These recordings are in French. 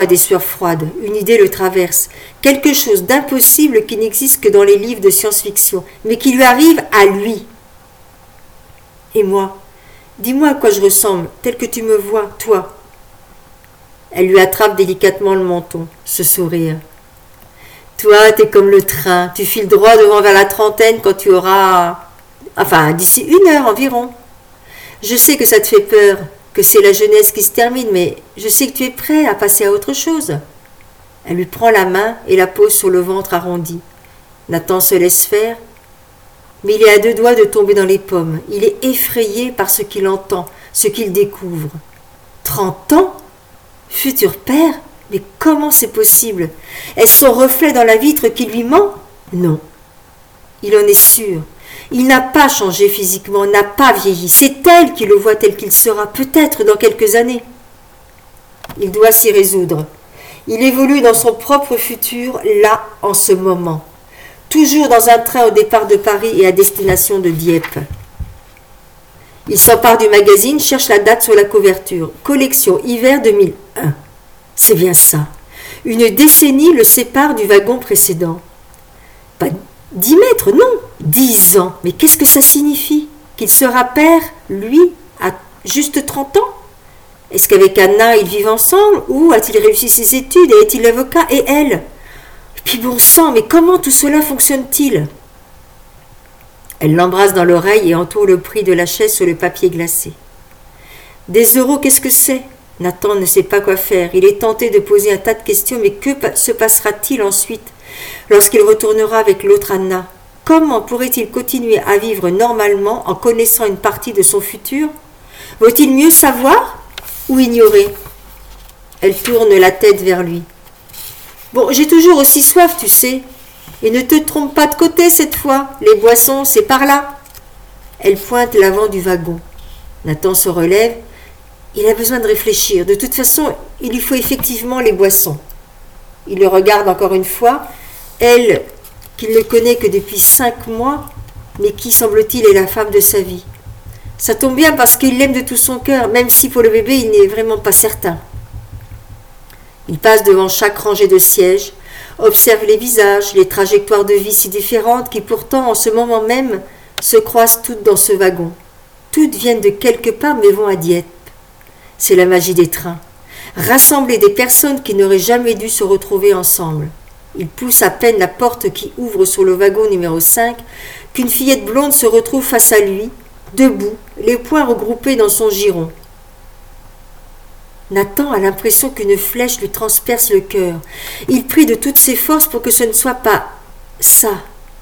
des sueurs froides. Une idée le traverse. Quelque chose d'impossible qui n'existe que dans les livres de science-fiction, mais qui lui arrive à lui. Et moi, dis-moi à quoi je ressemble, tel que tu me vois, toi. Elle lui attrape délicatement le menton, ce sourire. Toi, t'es comme le train, tu files droit devant vers la trentaine quand tu auras... Enfin, d'ici 1 heure environ. Je sais que ça te fait peur, que c'est la jeunesse qui se termine, mais je sais que tu es prêt à passer à autre chose. Elle lui prend la main et la pose sur le ventre arrondi. Nathan se laisse faire, mais il est à 2 doigts de tomber dans les pommes. Il est effrayé par ce qu'il entend, ce qu'il découvre. 30 ans ? Futur père ? Mais comment c'est possible ? Est-ce son reflet dans la vitre qui lui ment ? Non. Il en est sûr. Il n'a pas changé physiquement, n'a pas vieilli. C'est elle qui le voit tel qu'il sera, peut-être dans quelques années. Il doit s'y résoudre. Il évolue dans son propre futur, là, en ce moment. Toujours dans un train au départ de Paris et à destination de Dieppe. Il s'empare du magazine, cherche la date sur la couverture. Collection hiver 2001. C'est bien ça. Une décennie le sépare du wagon précédent. Pas 10 mètres, non, 10 ans. Mais qu'est-ce que ça signifie ? Qu'il sera père, lui, à juste 30 ans ? Est-ce qu'avec Anna, ils vivent ensemble ? Ou a-t-il réussi ses études et est-il avocat ? Et elle ? Et puis bon sang, mais comment tout cela fonctionne-t-il ? Elle l'embrasse dans l'oreille et entoure le prix de la chaise sur le papier glacé. Des euros, qu'est-ce que c'est ? Nathan ne sait pas quoi faire. Il est tenté de poser un tas de questions, mais que se passera-t-il ensuite, lorsqu'il retournera avec l'autre Anna ? Comment pourrait-il continuer à vivre normalement en connaissant une partie de son futur ? Vaut-il mieux savoir ou ignorer ? Elle tourne la tête vers lui. Bon, j'ai toujours aussi soif, tu sais. Et ne te trompe pas de côté cette fois. Les boissons, c'est par là. Elle pointe l'avant du wagon. Nathan se relève. Il a besoin de réfléchir. De toute façon, il lui faut effectivement les boissons. Il le regarde encore une fois. Elle, qu'il ne connaît que depuis 5 mois, mais qui, semble-t-il, est la femme de sa vie. Ça tombe bien parce qu'il l'aime de tout son cœur, même si pour le bébé, il n'est vraiment pas certain. Il passe devant chaque rangée de sièges, observe les visages, les trajectoires de vie si différentes qui pourtant, en ce moment même, se croisent toutes dans ce wagon. Toutes viennent de quelque part mais vont à Dieppe. C'est la magie des trains. Rassembler des personnes qui n'auraient jamais dû se retrouver ensemble. Il pousse à peine la porte qui ouvre sur le wagon numéro 5 qu'une fillette blonde se retrouve face à lui, debout, les poings regroupés dans son giron. Nathan a l'impression qu'une flèche lui transperce le cœur. Il prie de toutes ses forces pour que ce ne soit pas ça.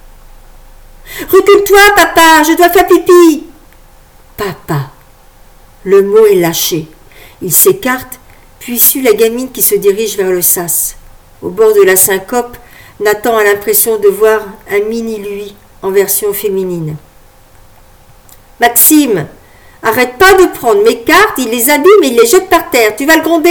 « Recule-toi, papa, je dois faire pipi !» Papa. Le mot est lâché. Il s'écarte, puis suit la gamine qui se dirige vers le sas. Au bord de la syncope, Nathan a l'impression de voir un mini-lui en version féminine. « Maxime, arrête pas de prendre mes cartes, il les abîme et il les jette par terre. Tu vas le gronder ?»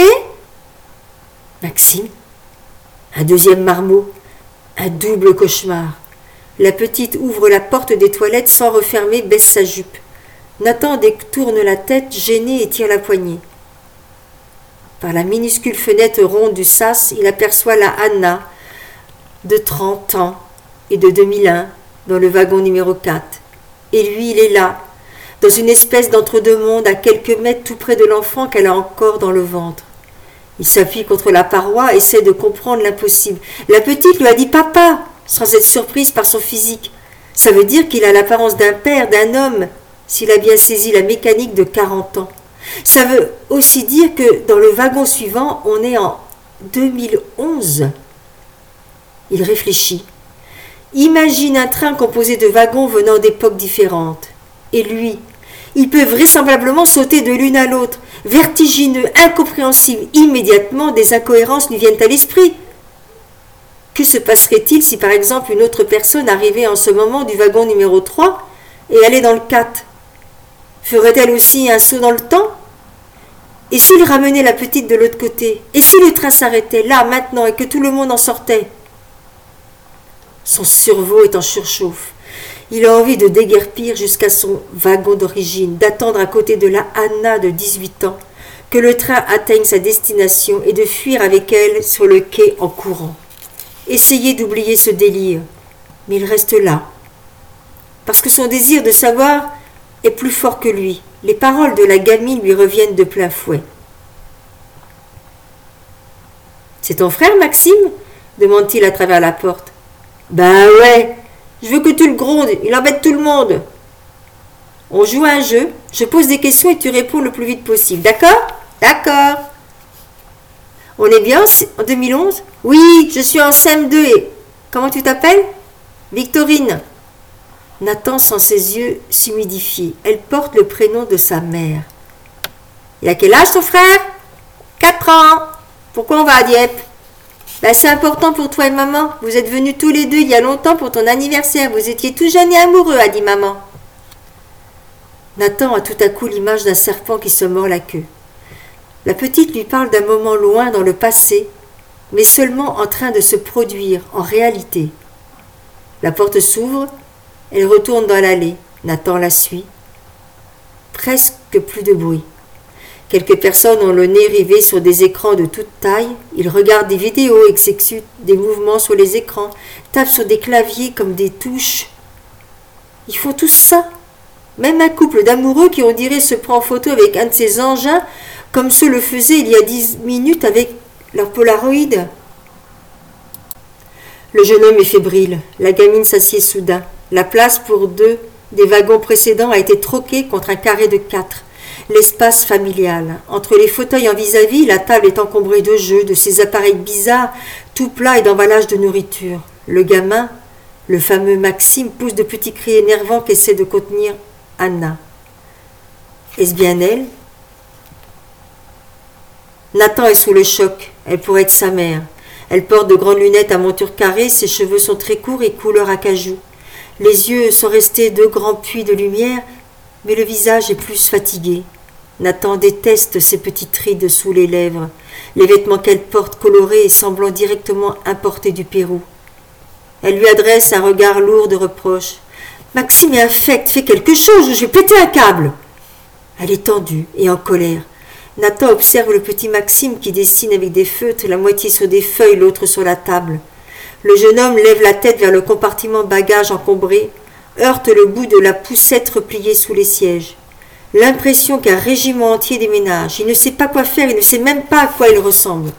Maxime. Un deuxième marmot. Un double cauchemar. La petite ouvre la porte des toilettes sans refermer, baisse sa jupe. Nathan détourne la tête, gêné, et tire la poignée. Par la minuscule fenêtre ronde du sas, il aperçoit la Anna, de 30 ans et de 2001, dans le wagon numéro 4. Et lui, il est là, dans une espèce d'entre-deux-mondes, à quelques mètres tout près de l'enfant qu'elle a encore dans le ventre. Il s'appuie contre la paroi, essaie de comprendre l'impossible. La petite lui a dit « Papa !» sans être surprise par son physique. Ça veut dire qu'il a l'apparence d'un père, d'un homme, s'il a bien saisi la mécanique de 40 ans. Ça veut aussi dire que dans le wagon suivant, on est en 2011. Il réfléchit. Imagine un train composé de wagons venant d'époques différentes. Et lui, il peut vraisemblablement sauter de l'une à l'autre. Vertigineux, incompréhensible, immédiatement des incohérences lui viennent à l'esprit. Que se passerait-il si par exemple une autre personne arrivait en ce moment du wagon numéro 3 et allait dans le 4 ? Ferait-elle aussi un saut dans le temps ? Et s'il ramenait la petite de l'autre côté ? Et si le train s'arrêtait là, maintenant, et que tout le monde en sortait ? Son cerveau est en surchauffe. Il a envie de déguerpir jusqu'à son wagon d'origine, d'attendre à côté de la Anna de 18 ans, que le train atteigne sa destination et de fuir avec elle sur le quai en courant. Essayer d'oublier ce délire, mais il reste là. Parce que son désir de savoir est plus fort que lui. Les paroles de la gamine lui reviennent de plein fouet. « C'est ton frère, Maxime ?» demande-t-il à travers la porte. « Ben ouais, je veux que tu le grondes, il embête tout le monde. » On joue à un jeu, je pose des questions et tu réponds le plus vite possible. D'accord ? D'accord. On est bien en 2011 ? Oui, je suis en CM2 et... Comment tu t'appelles ? Victorine. Nathan sent ses yeux s'humidifier. Elle porte le prénom de sa mère. Il a quel âge ton frère ? 4 ans. Pourquoi on va à Dieppe ? Ben, c'est important pour toi et maman. Vous êtes venus tous les deux il y a longtemps pour ton anniversaire. Vous étiez tout jeunes et amoureux, a dit maman. Nathan a tout à coup l'image d'un serpent qui se mord la queue. La petite lui parle d'un moment loin dans le passé, mais seulement en train de se produire en réalité. La porte s'ouvre, elle retourne dans l'allée. Nathan la suit. Presque plus de bruit. Quelques personnes ont le nez rivé sur des écrans de toute taille. Ils regardent des vidéos, exécutent des mouvements sur les écrans, tapent sur des claviers comme des touches. Ils font tous ça. Même un couple d'amoureux qui, on dirait, se prend en photo avec un de ces engins, comme ceux le faisaient il y a 10 minutes avec leur Polaroid. Le jeune homme est fébrile. La gamine s'assied soudain. La place pour 2 des wagons précédents a été troquée contre un carré de 4. L'espace familial. Entre les fauteuils en vis-à-vis, la table est encombrée de jeux, de ces appareils bizarres, tout plats et d'emballages de nourriture. Le gamin, le fameux Maxime, pousse de petits cris énervants qu'essaie de contenir Anna. Est-ce bien elle ? Nathan est sous le choc. Elle pourrait être sa mère. Elle porte de grandes lunettes à monture carrée, ses cheveux sont très courts et couleur acajou. Les yeux sont restés 2 grands puits de lumière, mais le visage est plus fatigué. Nathan déteste ses petites rides sous les lèvres, les vêtements qu'elle porte colorés et semblant directement importés du Pérou. Elle lui adresse un regard lourd de reproches. « Maxime est infect, fais quelque chose, je vais péter un câble !» Elle est tendue et en colère. Nathan observe le petit Maxime qui dessine avec des feutres, la moitié sur des feuilles, l'autre sur la table. Le jeune homme lève la tête vers le compartiment bagages encombré, heurte le bout de la poussette repliée sous les sièges. L'impression qu'un régiment entier déménage. Il ne sait pas quoi faire, il ne sait même pas à quoi il ressemble.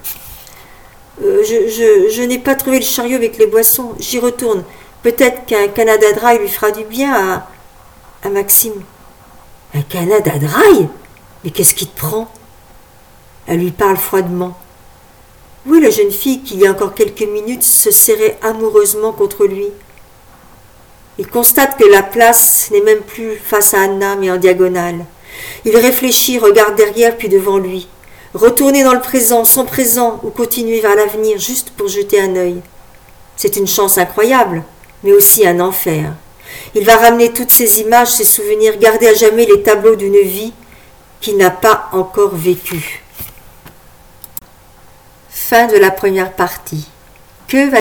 Je n'ai pas trouvé le chariot avec les boissons, j'y retourne. Peut-être qu'un Canada Dry lui fera du bien à Maxime. Un Canada Dry ? Mais qu'est-ce qui te prend ? Elle lui parle froidement. Oui, la jeune fille qui, il y a encore quelques minutes, se serrait amoureusement contre lui. Il constate que la place n'est même plus face à Anna, mais en diagonale. Il réfléchit, regarde derrière puis devant lui. Retourner dans le présent, son présent, ou continuer vers l'avenir, juste pour jeter un œil. C'est une chance incroyable, mais aussi un enfer. Il va ramener toutes ces images, ces souvenirs, garder à jamais les tableaux d'une vie qu'il n'a pas encore vécue. Fin de la première partie. Que va